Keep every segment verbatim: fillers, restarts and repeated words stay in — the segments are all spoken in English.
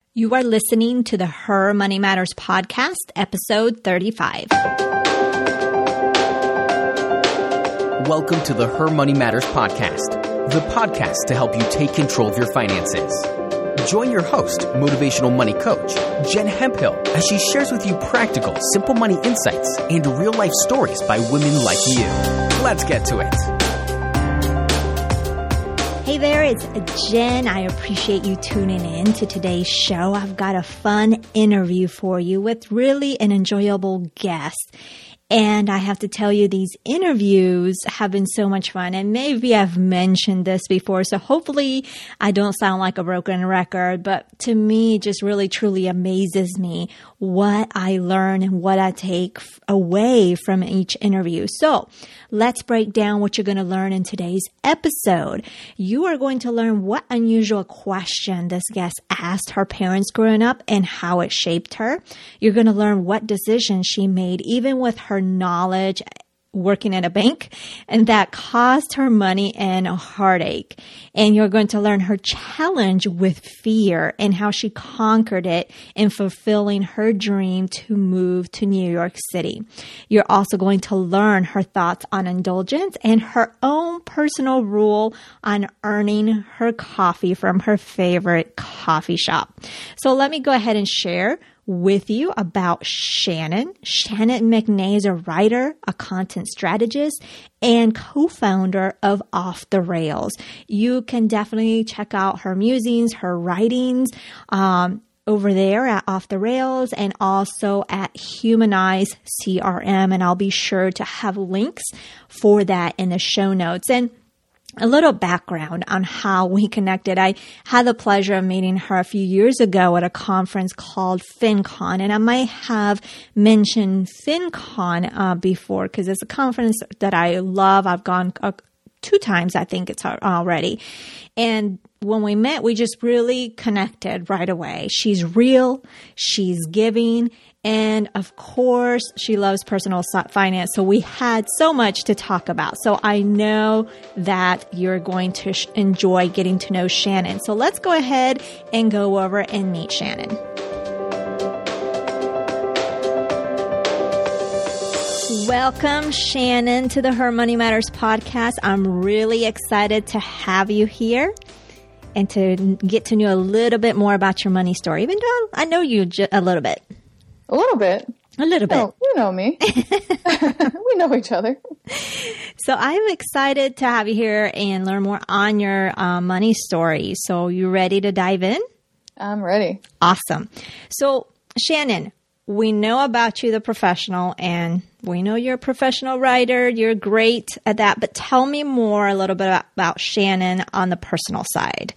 You are listening to the Her Money Matters podcast, episode thirty-five. Welcome to the Her Money Matters podcast, the podcast to help you take control of your finances. Join your host, motivational money coach, Jen Hemphill, as she shares with you practical, simple money insights and real-life stories by women like you. Let's get to it. Hey there, it's Jen. I appreciate you tuning in to today's show. I've got a fun interview for you with really an enjoyable guest. And I have to tell you, these interviews have been so much fun. And maybe I've mentioned this before, so hopefully I don't sound like a broken record. But to me, it just really, truly amazes me what I learn and what I take away from each interview. So let's break down what you're going to learn in today's episode. You are going to learn what unusual question this guest asked her parents growing up and how it shaped her. You're going to learn what decisions she made, even with her knowledge working at a bank, and that caused her money and a heartache. And you're going to learn her challenge with fear and how she conquered it in fulfilling her dream to move to New York City. You're also going to learn her thoughts on indulgence and her own personal rule on earning her coffee from her favorite coffee shop. So let me go ahead and share with you about Shannon. Shannon McNay is a writer, a content strategist, and co-founder of Off the Rails. You can definitely check out her musings, her writings, um, over there at Off the Rails and also at Humanize C R M. And I'll be sure to have links for that in the show notes. And a little background on how we connected. I had the pleasure of meeting her a few years ago at a conference called FinCon, and I might have mentioned FinCon uh, before because it's a conference that I love. I've gone uh, two times, I think it's already. And when we met, we just really connected right away. She's real, she's giving, and of course, she loves personal finance. So we had so much to talk about. So I know that you're going to sh- enjoy getting to know Shannon. So let's go ahead and go over and meet Shannon. Welcome, Shannon, to the Her Money Matters podcast. I'm really excited to have you here and to get to know a little bit more about your money story, even though I know you j- a little bit. A little bit. A little bit. No, you know me. We know each other. So I'm excited to have you here and learn more on your uh, money story. So you ready to dive in? I'm ready. Awesome. So Shannon, we know about you, the professional, and we know you're a professional writer. You're great at that. But tell me more a little bit about, about Shannon on the personal side.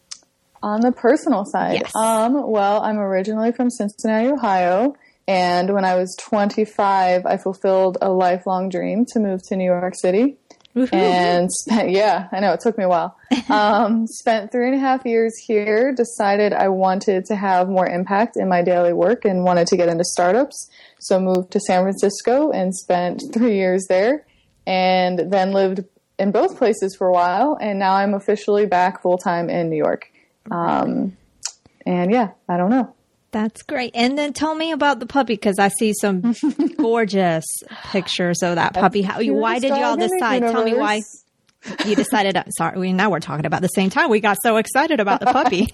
On the personal side, yes. um, well, I'm originally from Cincinnati, Ohio. And when I was twenty-five, I fulfilled a lifelong dream to move to New York City. Woo-hoo. And spent, yeah, I know it took me a while. Um, spent three and a half years here, decided I wanted to have more impact in my daily work and wanted to get into startups. So moved to San Francisco and spent three years there and then lived in both places for a while. And now I'm officially back full time in New York. Um, and yeah, I don't know. That's great. And then tell me about the puppy, because I see some gorgeous pictures of that puppy. How, why did y'all decide? Tell me why you decided. Uh, sorry, we, now we're talking about the same time. We got so excited about the puppy.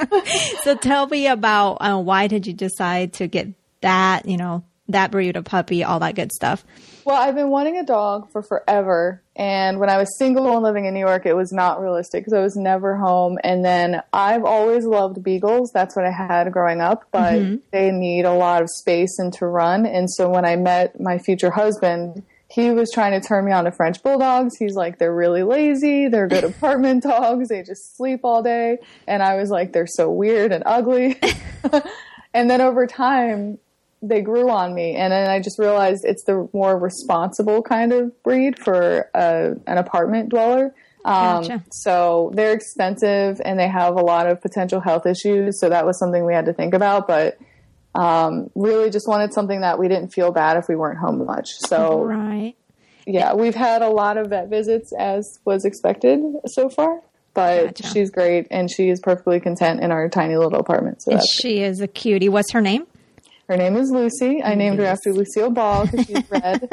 So tell me about uh, why did you decide to get that, you know, that breed of puppy, all that good stuff? Well, I've been wanting a dog for forever. And when I was single and living in New York, it was not realistic because I was never home. And then I've always loved beagles. That's what I had growing up, but mm-hmm. they need a lot of space and to run. And so when I met my future husband, he was trying to turn me on to French bulldogs. He's like, they're really lazy. They're good apartment dogs. They just sleep all day. And I was like, they're so weird and ugly. And then over time, they grew on me, and then I just realized it's the more responsible kind of breed for a, an apartment dweller. Um, gotcha. So they're expensive, and they have a lot of potential health issues, so that was something we had to think about, but um, really just wanted something that we didn't feel bad if we weren't home much. So, right. Yeah, we've had a lot of vet visits, as was expected so far. but Gotcha. she's great and she is perfectly content in our tiny little apartment. So And that's she is a cutie. What's her name? Her name is Lucy. I named her after Lucille Ball because she's red.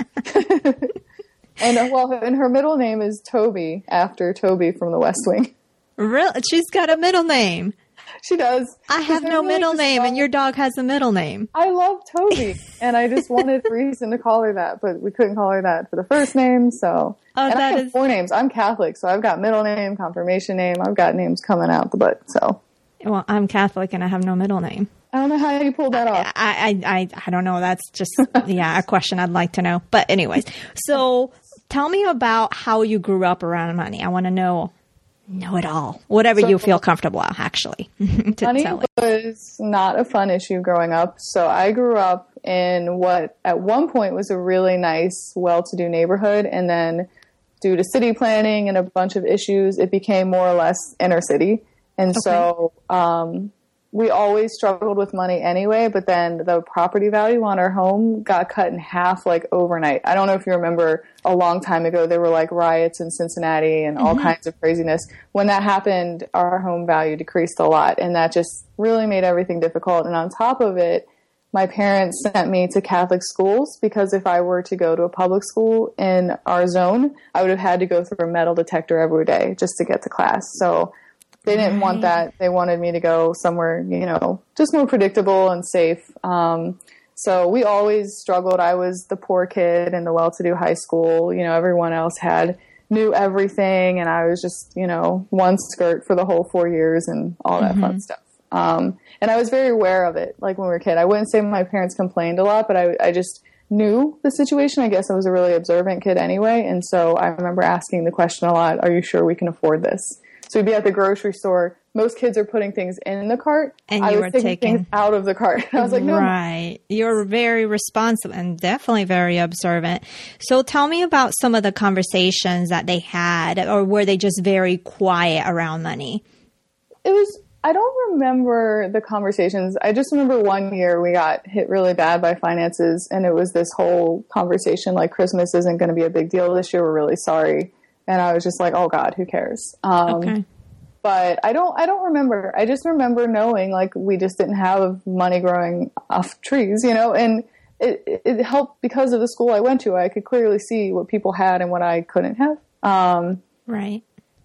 And uh, well, and her middle name is Toby, after Toby from The West Wing. Really? She's got a middle name. She does. I have no really middle just name, love- and your dog has a middle name. I love Toby, and I just wanted a reason to call her that, but we couldn't call her that for the first name. So, Oh, and I that have is- four names. I'm Catholic, so I've got middle name, confirmation name. I've got names coming out the butt. So, Well, I'm Catholic, and I have no middle name. I don't know how you pulled that off. I, I, I, I don't know. That's just, yeah, a question I'd like to know. But anyways, so tell me about how you grew up around money. I want to know, know it all. Whatever So- you feel comfortable, actually, to Money tell it. was not a fun issue growing up. So I grew up in what at one point was a really nice, well-to-do neighborhood. And then due to city planning and a bunch of issues, it became more or less inner city. And so um, we always struggled with money anyway, but then the property value on our home got cut in half like overnight. I don't know if you remember a long time ago, there were like riots in Cincinnati and all kinds of craziness. When that happened, our home value decreased a lot, and that just really made everything difficult. And on top of it, my parents sent me to Catholic schools because if I were to go to a public school in our zone, I would have had to go through a metal detector every day just to get to class. So they didn't Right. want that. They wanted me to go somewhere, you know, just more predictable and safe. Um, so we always struggled. I was the poor kid in the well-to-do high school. You know, everyone else had knew everything, and I was just, you know, one skirt for the whole four years and all that fun stuff. Um, and I was very aware of it, like when we were a kid. I wouldn't say my parents complained a lot, but I, I just knew the situation. I guess I was a really observant kid anyway. And so I remember asking the question a lot, are you sure we can afford this? So we'd be at the grocery store. Most kids are putting things in the cart. And I you was were taking, taking- things out of the cart. I was like, no. Right. You're very responsive and definitely very observant. So tell me about some of the conversations that they had, or were they just very quiet around money? It was, I don't remember the conversations. I just remember one year we got hit really bad by finances, and it was this whole conversation like Christmas isn't going to be a big deal this year. We're really sorry. And I was just like, oh God, who cares? Um, Okay. But I don't, I don't remember. I just remember knowing like we just didn't have money growing off trees, you know, and it, it helped because of the school I went to. I could clearly see what people had and what I couldn't have. Um, Right.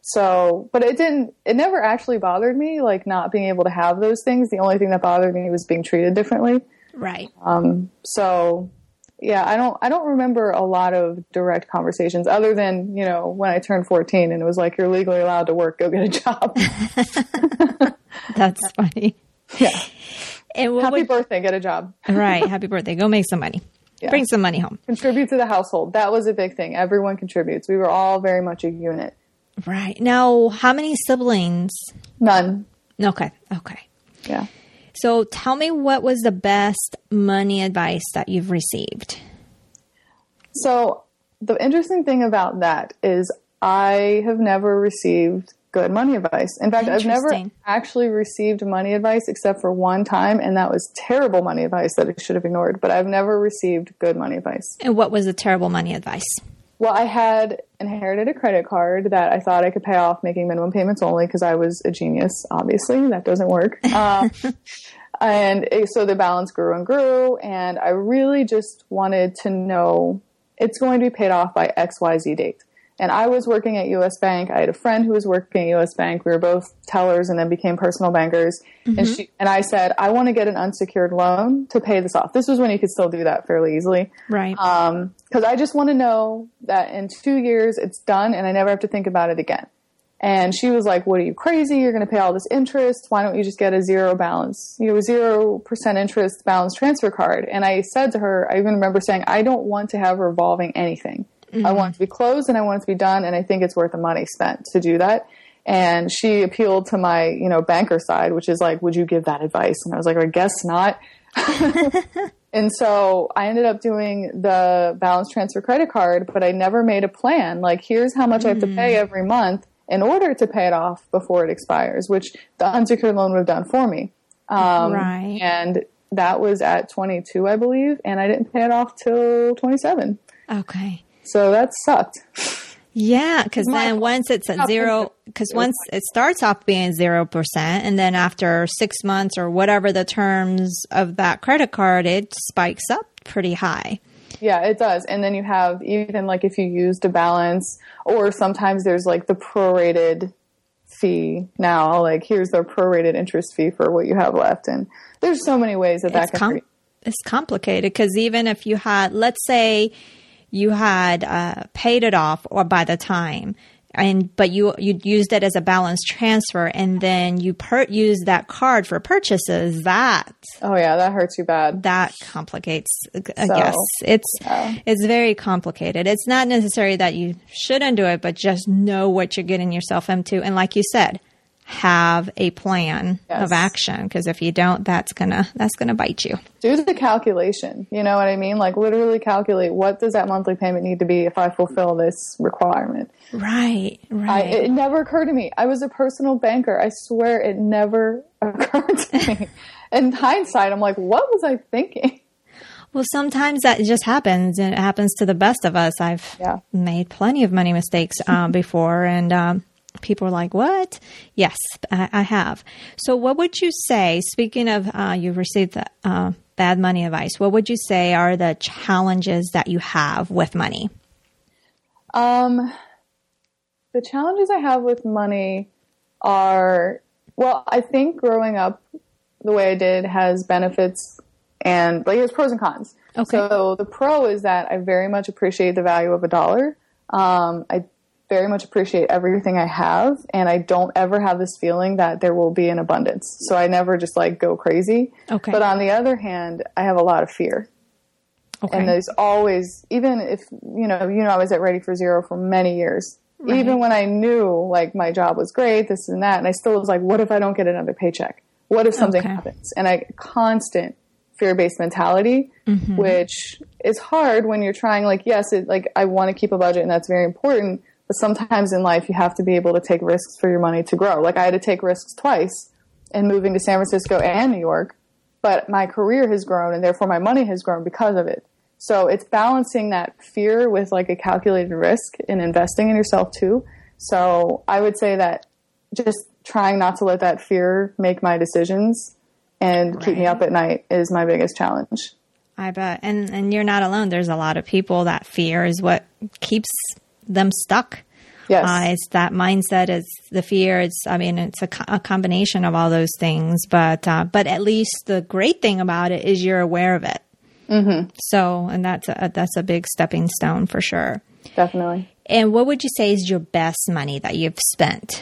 so, but it didn't, it never actually bothered me, like not being able to have those things. The only thing that bothered me was being treated differently. Right. Um, so yeah, I don't, I don't remember a lot of direct conversations other than, you know, when I turned fourteen and it was like, you're legally allowed to work, go get a job. That's funny. Yeah. And what Happy would- birthday, get a job. right. Happy birthday. Go make some money. Yeah. Bring some money home. Contribute to the household. That was a big thing. Everyone contributes. We were all very much a unit. Right. Now, how many siblings? None. Okay. Okay. Yeah. So tell me, what was the best money advice that you've received? So the interesting thing about that is I have never received good money advice. In fact, I've never Interesting. actually received money advice except for one time, and that was terrible money advice that I should have ignored. But I've never received good money advice. And what was the terrible money advice? Well, I had inherited a credit card that I thought I could pay off making minimum payments only because I was a genius. Obviously, that doesn't work. Um, and it- so the balance grew and grew, and I really just wanted to know it's going to be paid off by X Y Z date. And I was working at U S Bank. I had a friend who was working at U S Bank. We were both tellers and then became personal bankers. And she and I said, I want to get an unsecured loan to pay this off. This was when you could still do that fairly easily. Right. Um, cause I just want to know that in two years it's done and I never have to think about it again. And she was like, what are you, crazy? You're going to pay all this interest. Why don't you just get a zero balance, you know, zero percent interest balance transfer card? And I said to her, I even remember saying, I don't want to have revolving anything. Mm-hmm. I want it to be closed and I want it to be done. And I think it's worth the money spent to do that. And she appealed to my, you know, banker side, which is like, would you give that advice? And I was like, I guess not. And so I ended up doing the balance transfer credit card, but I never made a plan. Like, here's how much mm. I have to pay every month in order to pay it off before it expires, which the unsecured loan would have done for me. Um, right. And that was at twenty-two, I believe. And I didn't pay it off till twenty-seven. Okay. So that sucked. Yeah, because then once it's at zero, because once it starts off being zero percent, and then after six months or whatever the terms of that credit card, it spikes up pretty high. Yeah, it does. And then you have even like if you used a balance, or sometimes there's like the prorated fee now, like here's the prorated interest fee for what you have left. And there's so many ways that that it's can com- be. It's complicated because even if you had, let's say, you had uh, paid it off or by the time, and but you you used it as a balance transfer, and then you per- use that card for purchases. That oh yeah, that hurts you bad. That complicates. Uh, so, yes, it's yeah. it's very complicated. It's not necessary that you shouldn't do it, but just know what you're getting yourself into, and like you said, have a plan yes. of action, because if you don't, that's gonna that's gonna bite you. Do the calculation. You know what I mean? Like literally calculate, what does that monthly payment need to be if I fulfill this requirement? Right, right. I, it never occurred to me. I was a personal banker. I swear it never occurred to me. In hindsight, I'm like, what was I thinking? Well, sometimes that just happens, and it happens to the best of us. I've yeah. made plenty of money mistakes um, before, and um, people are like, what? Yes, I, I have. So what would you say, speaking of uh, you've received the, uh, bad money advice, what would you say are the challenges that you have with money? Um, the challenges I have with money are, well, I think growing up the way I did has benefits and like there's pros and cons. Okay. So the pro is that I very much appreciate the value of a dollar. Um, I very much appreciate everything I have, and I don't ever have this feeling that there will be an abundance. So I never just like go crazy. Okay. But on the other hand, I have a lot of fear. Okay. And there's always, even if, you know, you know, I was at Ready for Zero for many years. Right. Even when I knew like my job was great, this and that, and I still was like, what if I don't get another paycheck? What if something okay. happens? And I constant fear-based mentality, mm-hmm. which is hard when you're trying, like, yes, it, like I want to keep a budget and that's very important. But sometimes in life, you have to be able to take risks for your money to grow. Like I had to take risks twice in moving to San Francisco and New York, but my career has grown and therefore my money has grown because of it. So it's balancing that fear with like a calculated risk and investing in yourself too. So I would say that just trying not to let that fear make my decisions and right. keep me up at night is my biggest challenge. I bet. And, and you're not alone. There's a lot of people that fear is what keeps them stuck. Yes. Uh, it's that mindset, it's the fear. It's, I mean, it's a, co- a combination of all those things, but, uh, but at least the great thing about it is you're aware of it. Mm-hmm. So, and that's a, that's a big stepping stone for sure. Definitely. And what would you say is your best money that you've spent?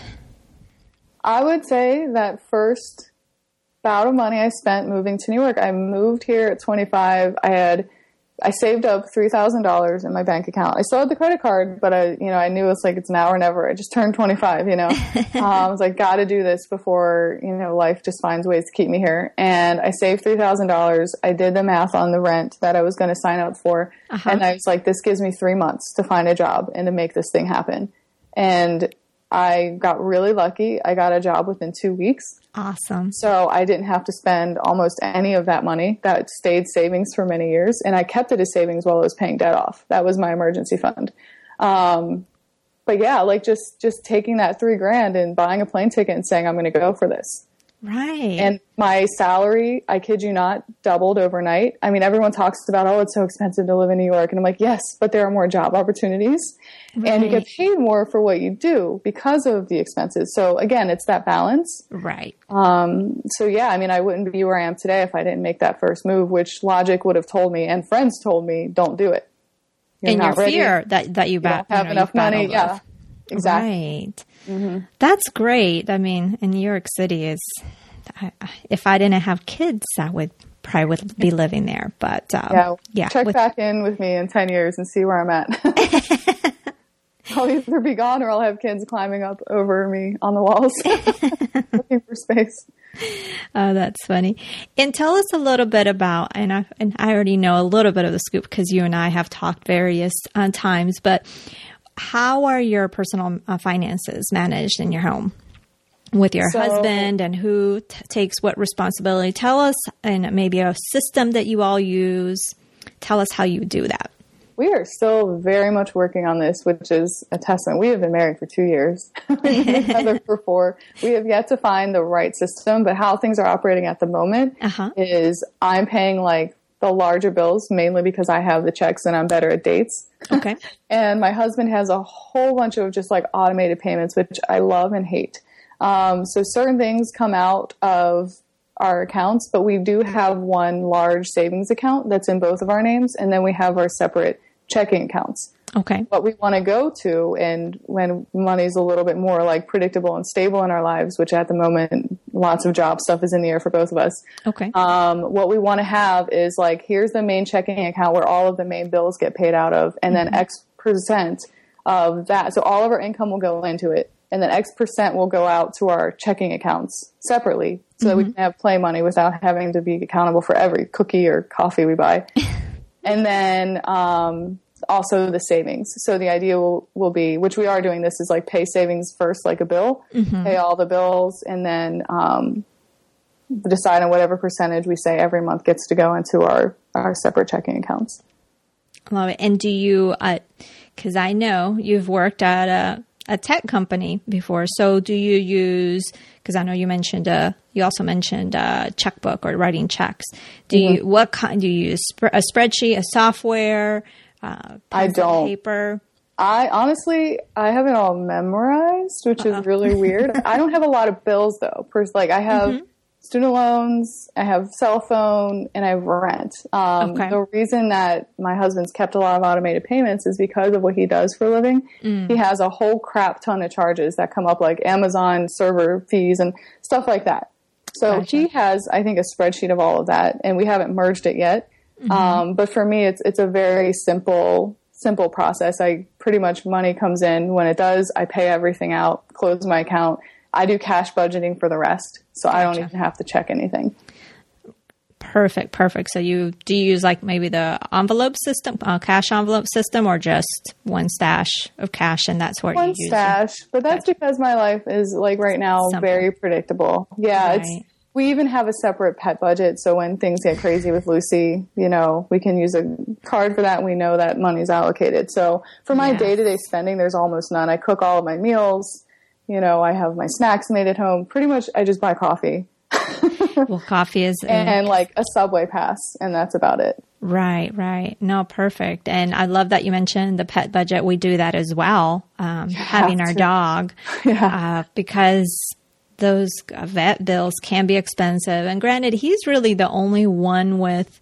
I would say that first bout of money I spent moving to New York, I moved here at twenty-five. I had, I saved up three thousand dollars in my bank account. I still had the credit card, but I, you know, I knew it's like, it's now or never. I just turned twenty-five, you know, um, I was like, got to do this before, you know, life just finds ways to keep me here. And I saved three thousand dollars. I did the math on the rent that I was going to sign up for. Uh-huh. And I was like, this gives me three months to find a job and to make this thing happen. And I got really lucky. I got a job within two weeks. Awesome. So I didn't have to spend almost any of that money. That stayed savings for many years. And I kept it as savings while I was paying debt off. That was my emergency fund. Um, but yeah, like just, just taking that three grand and buying a plane ticket and saying, I'm going to go for this. Right. And my salary, I kid you not, doubled overnight. I mean, everyone talks about, oh, it's so expensive to live in New York. And I'm like, yes, but there are more job opportunities. Right. And you get paid more for what you do because of the expenses. So again, it's that balance. Right. Um, so yeah, I mean, I wouldn't be where I am today if I didn't make that first move, which logic would have told me and friends told me, don't do it. You're and your ready. Fear that, that you, bat, you don't have you know, enough money. Yeah, with. Exactly. Right. Mm-hmm. That's great. I mean, in New York City is, I, if I didn't have kids, I would probably would be living there. But um, yeah, yeah, check with, back in with me in ten years and see where I'm at. I'll either be gone or I'll have kids climbing up over me on the walls looking for space. Oh, that's funny. And tell us a little bit about, and I, and I already know a little bit of the scoop because you and I have talked various uh, times, but how are your personal uh, finances managed in your home with your so, husband, and who t- takes what responsibility? Tell us, and maybe a system that you all use. Tell us how you do that. We are still very much working on this, which is a testament. We have been married for two years. We've been together for four. We have yet to find the right system, but how things are operating at the moment uh-huh. is I'm paying like the larger bills, mainly because I have the checks and I'm better at dates. Okay. And my husband has a whole bunch of just like automated payments, which I love and hate. Um, so certain things come out of our accounts, but we do have one large savings account that's in both of our names. And then we have our separate checking accounts. Okay. What we want to go to, and when money's a little bit more like predictable and stable in our lives, which at the moment, lots of job stuff is in the air for both of us. Okay. Um, what we want to have is like, here's the main checking account where all of the main bills get paid out of, and mm-hmm. then X percent of that. So all of our income will go into it, and then X percent will go out to our checking accounts separately, so mm-hmm. that we can have play money without having to be accountable for every cookie or coffee we buy. And then, um, also the savings. So the idea will, will be, which we are doing this, is like pay savings first, like a bill, mm-hmm. pay all the bills, and then um, decide on whatever percentage we say every month gets to go into our, our separate checking accounts. Love it. And do you, uh, cause I know you've worked at a, a tech company before. So do you use, cause I know you mentioned, uh, you also mentioned a checkbook or writing checks. Do mm-hmm. you, what kind, do you use a spreadsheet, a software? Uh, I don't. Paper. I honestly, I have it all memorized, which Uh-oh. is really weird. I don't have a lot of bills though. First, like I have mm-hmm. student loans, I have cell phone, and I have rent. Um, okay. The reason that my husband's kept a lot of automated payments is because of what he does for a living. Mm. He has a whole crap ton of charges that come up, like Amazon server fees and stuff like that. So gotcha. He has, I think, a spreadsheet of all of that, and we haven't merged it yet. Mm-hmm. Um, but for me, it's, it's a very simple, simple process. I pretty much money comes in when it does. I pay everything out, close my account. I do cash budgeting for the rest. So gotcha. I don't even have to check anything. Perfect. Perfect. So you, do you use like maybe the envelope system, uh, cash envelope system, or just one stash of cash and that's what one you use? One stash, but that's gotcha. Because my life is like right now Simple. Very predictable. Yeah. Right. It's, we even have a separate pet budget, so when things get crazy with Lucy, you know, we can use a card for that, and we know that money's allocated. So for my yeah. day-to-day spending, there's almost none. I cook all of my meals. You know, I have my snacks made at home. Pretty much, I just buy coffee. Well, coffee is... and, and like a Subway pass, and that's about it. Right, right. No, perfect. And I love that you mentioned the pet budget. We do that as well, um, having our dog, yeah. uh, because... those vet bills can be expensive. And granted, he's really the only one with,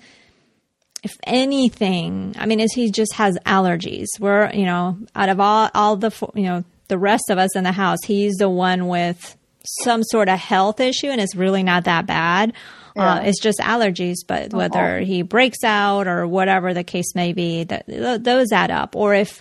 if anything, I mean, is he just has allergies. We're, you know, out of all, all the, you know, the rest of us in the house, he's the one with some sort of health issue, and it's really not that bad. Yeah. Uh, it's just allergies, but whether uh-huh. he breaks out or whatever the case may be, that those add up. Or if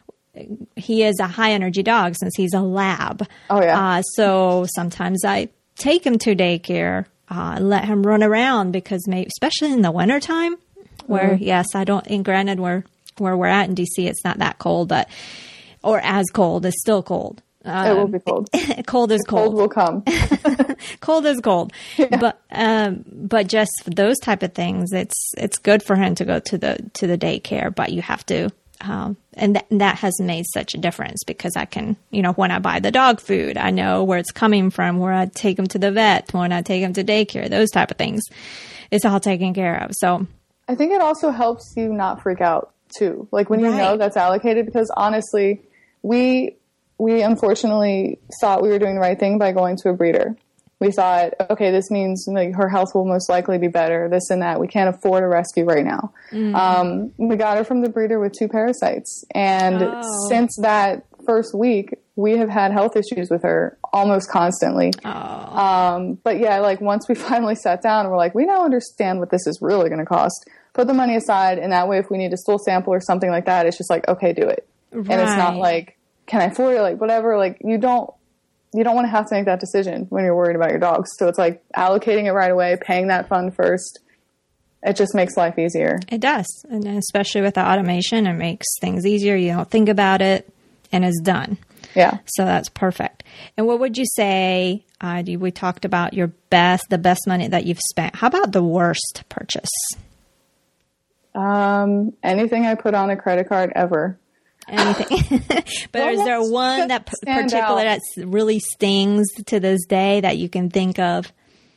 he is a high energy dog, since he's a lab. Oh yeah. Uh, so sometimes I take him to daycare, uh, let him run around, because maybe, especially in the wintertime where mm-hmm. yes, I don't, and granted where, where we're at in D C, it's not that cold, but, or as cold, it's still cold. Um, it will be cold. Cold is cold. Cold will come. Cold is cold. Yeah. But, um, but just those type of things, it's, it's good for him to go to the, to the daycare, but you have to, Um, and th- that has made such a difference, because I can, you know, when I buy the dog food, I know where it's coming from, where I take him to the vet, when I take him to daycare, those type of things. It's all taken care of. So I think it also helps you not freak out too. Like when you right. know that's allocated, because honestly, we, we unfortunately thought we were doing the right thing by going to a breeder. We thought, okay, this means like her health will most likely be better, this and that. We can't afford a rescue right now. Mm. Um, we got her from the breeder with two parasites. And oh. since that first week, we have had health issues with her almost constantly. Oh. Um, but yeah, like once we finally sat down, we're like, we now understand what this is really going to cost. Put the money aside, and that way if we need a stool sample or something like that, it's just like, okay, do it. Right. And it's not like, can I afford it? Like whatever, like you don't, you don't want to have to make that decision when you're worried about your dogs. So it's like allocating it right away, paying that fund first. It just makes life easier. It does. And especially with the automation, it makes things easier. You don't think about it and it's done. Yeah. So that's perfect. And what would you say, uh, we talked about your best, the best money that you've spent. How about the worst purchase? Um, anything I put on a credit card ever. Anything. But well, is there one that p- particular that really stings to this day that you can think of?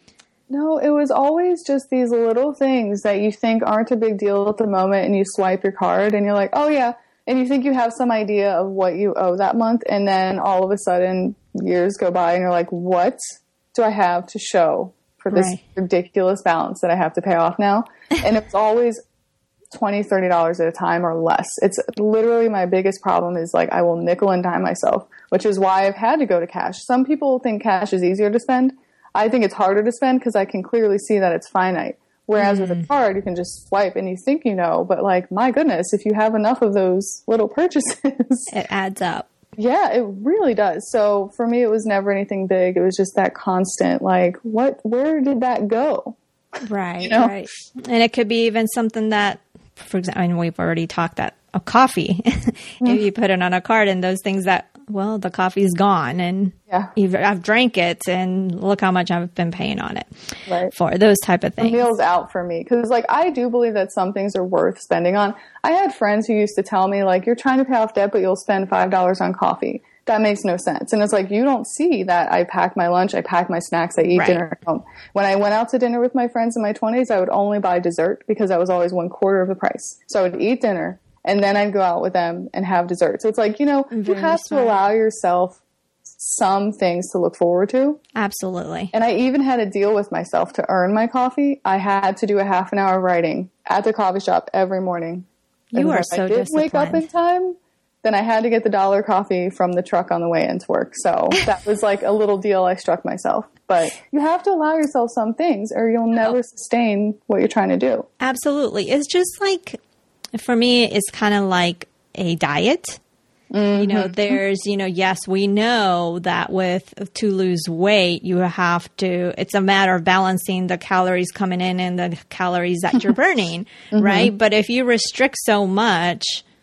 No, it was always just these little things that you think aren't a big deal at the moment, and you swipe your card and you're like, oh yeah. And you think you have some idea of what you owe that month. And then all of a sudden years go by and you're like, what do I have to show for this right. ridiculous balance that I have to pay off now? And it's always twenty dollars, thirty dollars at a time or less. It's literally my biggest problem is like I will nickel and dime myself, which is why I've had to go to cash. Some people think cash is easier to spend. I think it's harder to spend because I can clearly see that it's finite. Whereas mm. with a card, you can just swipe and you think you know, but like, my goodness, if you have enough of those little purchases. It adds up. Yeah, it really does. So for me, it was never anything big. It was just that constant, like, what, where did that go? Right, you know? Right. And it could be even something that, for example, I mean, we've already talked that a coffee, mm. if you put it on a card and those things that, well, the coffee's gone and yeah. you've, I've drank it and look how much I've been paying on it right. for those type of things. The meal's out for me. Cause like, I do believe that some things are worth spending on. I had friends who used to tell me like, you're trying to pay off debt, but you'll spend five dollars on coffee. That makes no sense. And it's like, you don't see that I pack my lunch, I pack my snacks, I eat right. dinner at home. When I went out to dinner with my friends in my twenties, I would only buy dessert because that was always one quarter of the price. So I would eat dinner and then I'd go out with them and have dessert. So it's like, you know, Very you have smart. to allow yourself some things to look forward to. Absolutely. And I even had a deal with myself to earn my coffee. I had to do a half an hour of writing at the coffee shop every morning. You and are if so I didn't disciplined. Wake up in time, then I had to get the dollar coffee from the truck on the way into work. So that was like a little deal I struck myself. But you have to allow yourself some things or you'll never sustain what you're trying to do. Absolutely. It's just like, for me, it's kind of like a diet. Mm-hmm. You know, there's, you know, yes, we know that with to lose weight, you have to, it's a matter of balancing the calories coming in and the calories that you're burning, mm-hmm. right? But if you restrict so much,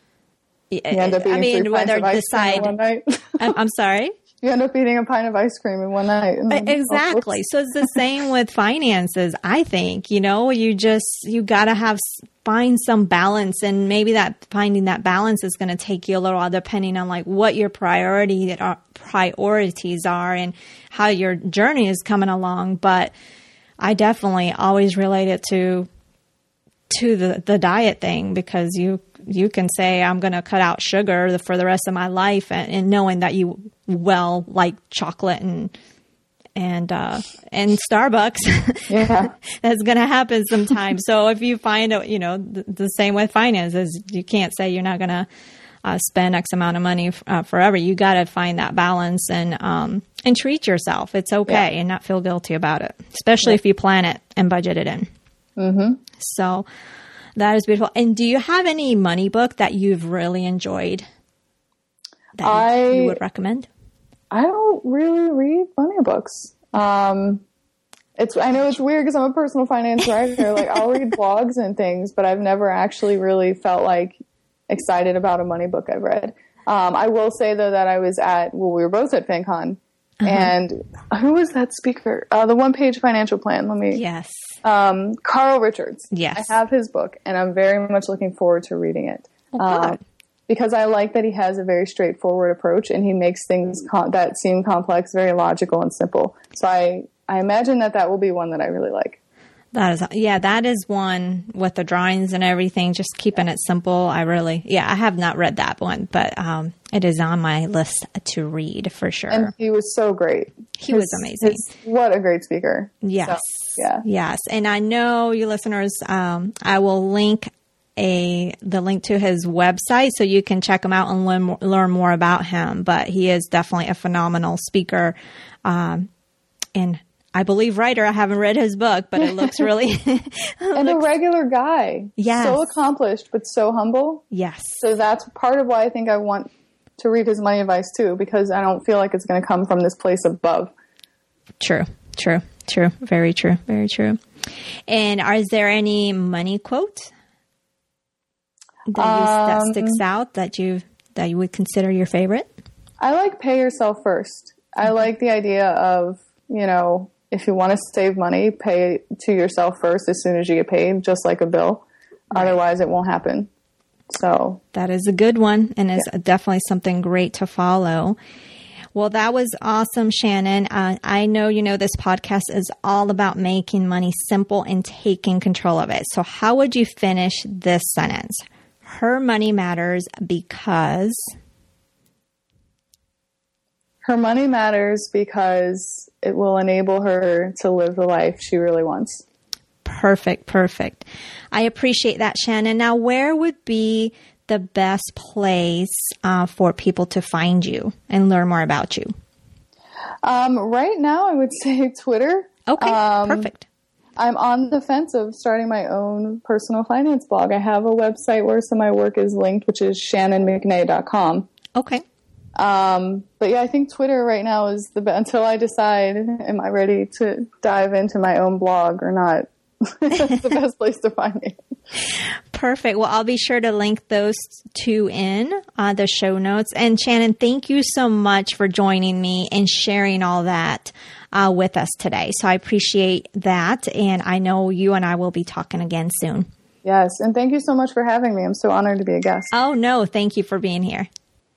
you end up eating I mean, three whether pints of decide, one night. I'm, I'm sorry? You end up eating a pint of ice cream in one night. Exactly. So it's the same with finances, I think. You know, you just, you got to have, find some balance. And maybe that finding that balance is going to take you a little while depending on like what your priority are, priorities are and how your journey is coming along. But I definitely always relate it to to the, the diet thing because you you can say I'm going to cut out sugar for the rest of my life and, and knowing that you well like chocolate and and uh, and Starbucks. Yeah. That's going to happen sometimes. So if you find, you know, the, the same with finances, you can't say you're not going to uh, spend X amount of money uh, forever. You got to find that balance and um, and treat yourself. It's okay yeah. and not feel guilty about it, especially yeah. if you plan it and budget it in. Mm-hmm. So that is beautiful. And do you have any money book that you've really enjoyed that I, you would recommend? I don't really read money books. Um, it's I know it's weird because I'm a personal finance writer. Like I'll read blogs and things, but I've never actually really felt like excited about a money book I've read. Um, I will say though that I was at well, we were both at FinCon. Uh-huh. And who was that speaker? Uh, the One Page Financial Plan. Let me. Yes. Um, Carl Richards. Yes. I have his book, and I'm very much looking forward to reading it. Oh, good. Um, because I like that he has a very straightforward approach, and he makes things com- that seem complex very logical and simple. So I, I imagine that that will be one that I really like. That is, yeah, that is one with the drawings and everything, just keeping it simple. I really, yeah, I have not read that one, but um, it is on my list to read for sure. And he was so great. He his, was amazing. His, what a great speaker. Yes. So, yeah. Yes. And I know you listeners, um, I will link a, the link to his website so you can check him out and learn more, learn more about him, but he is definitely a phenomenal speaker. Um, and I believe writer. I haven't read his book, but it looks really it and looks, a regular guy. Yes. So accomplished, but so humble. Yes. So that's part of why I think I want to read his money advice too, because I don't feel like it's going to come from this place above. True. True. True. Very true. Very true. And are, is there any money quote that, you, um, that sticks out that you that you would consider your favorite? I like pay yourself first. I like the idea of, you know, if you want to save money, pay to yourself first as soon as you get paid, just like a bill. Right. Otherwise, it won't happen. So that is a good one, and is yeah. definitely something great to follow. Well, that was awesome, Shannon. Uh, I know you know this podcast is all about making money simple and taking control of it. So how would you finish this sentence? Her money matters because... Her money matters because it will enable her to live the life she really wants. Perfect, perfect. I appreciate that, Shannon. Now, where would be the best place uh, for people to find you and learn more about you? Um, right now, I would say Twitter. Okay, um, perfect. I'm on the fence of starting my own personal finance blog. I have a website where some of my work is linked, which is shannon mcnay dot com. Okay. Um, but yeah, I think Twitter right now is the best until I decide, am I ready to dive into my own blog or not? That's the best place to find me. Perfect. Well, I'll be sure to link those two in uh, the show notes. And Shannon, thank you so much for joining me and sharing all that uh, with us today. So I appreciate that. And I know you and I will be talking again soon. Yes. And thank you so much for having me. I'm so honored to be a guest. Oh, no. Thank you for being here.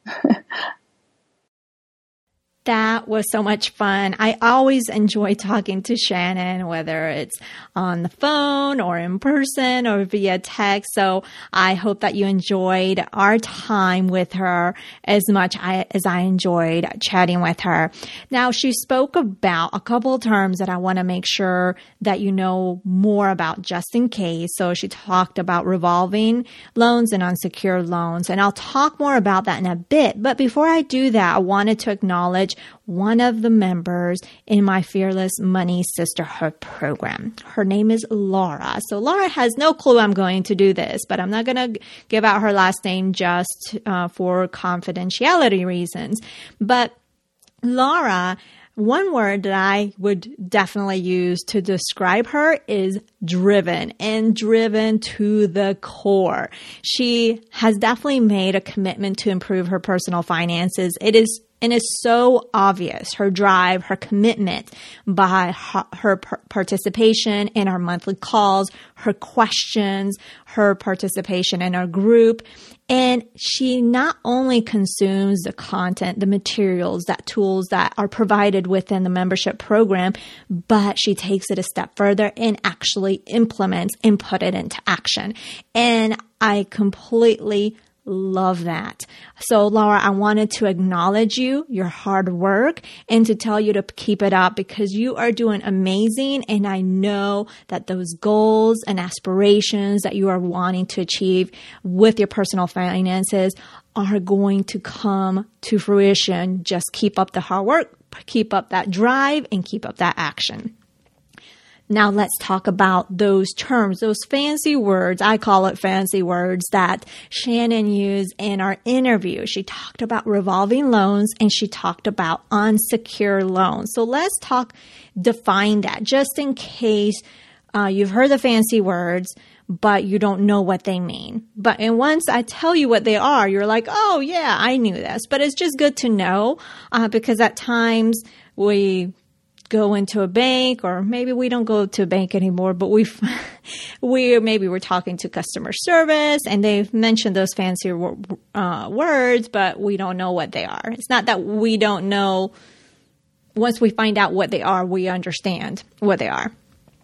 That was so much fun. I always enjoy talking to Shannon, whether it's on the phone or in person or via text. So I hope that you enjoyed our time with her as much as I enjoyed chatting with her. Now, she spoke about a couple of terms that I want to make sure that you know more about just in case. So she talked about revolving loans and unsecured loans, and I'll talk more about that in a bit. But before I do that, I wanted to acknowledge one of the members in my Fearless Money Sisterhood program. Her name is Laura. So Laura has no clue I'm going to do this, but I'm not going to give out her last name just uh, for confidentiality reasons. But Laura, one word that I would definitely use to describe her is driven, and driven to the core. She has definitely made a commitment to improve her personal finances. It is And it's so obvious, her drive, her commitment by her, her participation in our monthly calls, her questions, her participation in our group. And she not only consumes the content, the materials, that tools that are provided within the membership program, but she takes it a step further and actually implements and put it into action. And I completely love that. So Laura, I wanted to acknowledge you, your hard work, and to tell you to keep it up because you are doing amazing. And I know that those goals and aspirations that you are wanting to achieve with your personal finances are going to come to fruition. Just keep up the hard work, keep up that drive, and keep up that action. Now let's talk about those terms, those fancy words. I call it fancy words that Shannon used in our interview. She talked about revolving loans and she talked about unsecured loans. So let's talk, define that just in case uh, you've heard the fancy words, but you don't know what they mean. But and once I tell you what they are, you're like, oh yeah, I knew this. But it's just good to know uh, because at times we go into a bank, or maybe we don't go to a bank anymore, but we we maybe we're talking to customer service and they've mentioned those fancy uh, words, but we don't know what they are. It's not that we don't know. Once we find out what they are, we understand what they are.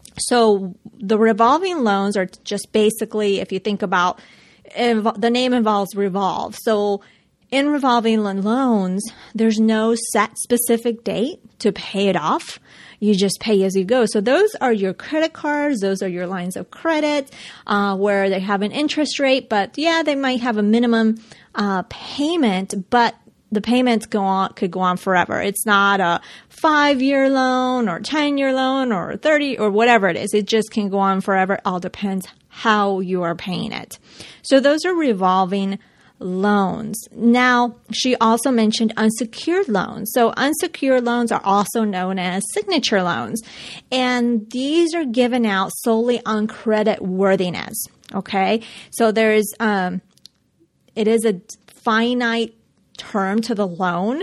So the revolving loans are just basically, if you think about inv- the name involves revolve. So in revolving loans, there's no set specific date to pay it off. You just pay as you go. So those are your credit cards. Those are your lines of credit uh, where they have an interest rate. But yeah, they might have a minimum uh, payment, but the payments go on could go on forever. It's not a five-year loan or ten-year loan or thirty or whatever it is. It just can go on forever. It all depends how you are paying it. So those are revolving loans. Now, she also mentioned unsecured loans. So unsecured loans are also known as signature loans. And these are given out solely on credit worthiness. Okay. So there is, um, it is a finite term to the loan.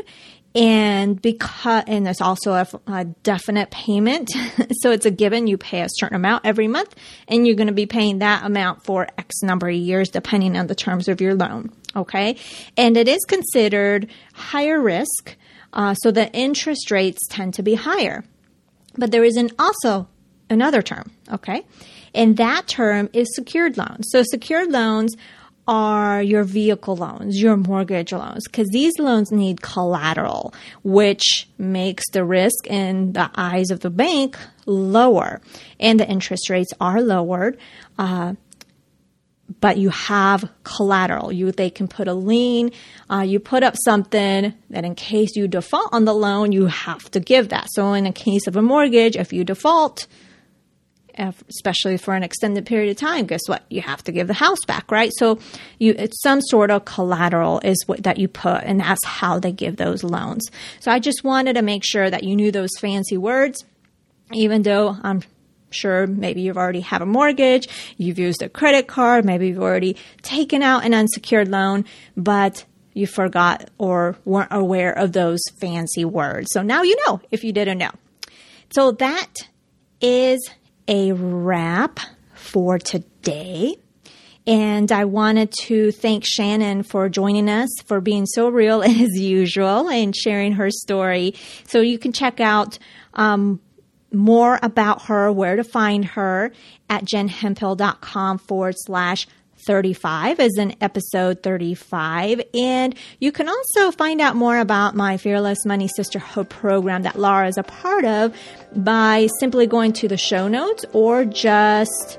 And because, and there's also a, a definite payment. So it's a given. You pay a certain amount every month, and you're going to be paying that amount for X number of years, depending on the terms of your loan. Okay. And it is considered higher risk. Uh, so the interest rates tend to be higher. But there is an also another term. Okay. And that term is secured loans. So secured loans are your vehicle loans, your mortgage loans, because these loans need collateral, which makes the risk in the eyes of the bank lower, and the interest rates are lowered. Uh, but you have collateral. You they can put a lien. Uh, you put up something that in case you default on the loan, you have to give that. So in a case of a mortgage, if you default, especially for an extended period of time, guess what? You have to give the house back, right? So you, it's some sort of collateral is what that you put, and that's how they give those loans. So I just wanted to make sure that you knew those fancy words, even though I'm sure maybe you've already have a mortgage, you've used a credit card, maybe you've already taken out an unsecured loan, but you forgot or weren't aware of those fancy words. So now you know if you didn't know. So that is a wrap for today. And I wanted to thank Shannon for joining us, for being so real as usual and sharing her story. So you can check out um, more about her, where to find her at jenhemphill.com forward slash 35 as in episode thirty-five. And you can also find out more about my Fearless Money Sisterhood program that Laura is a part of by simply going to the show notes or just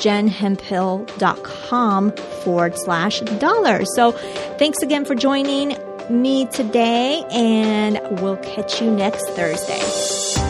jenhemphill.com forward slash dollars. So thanks again for joining me today, and we'll catch you next Thursday.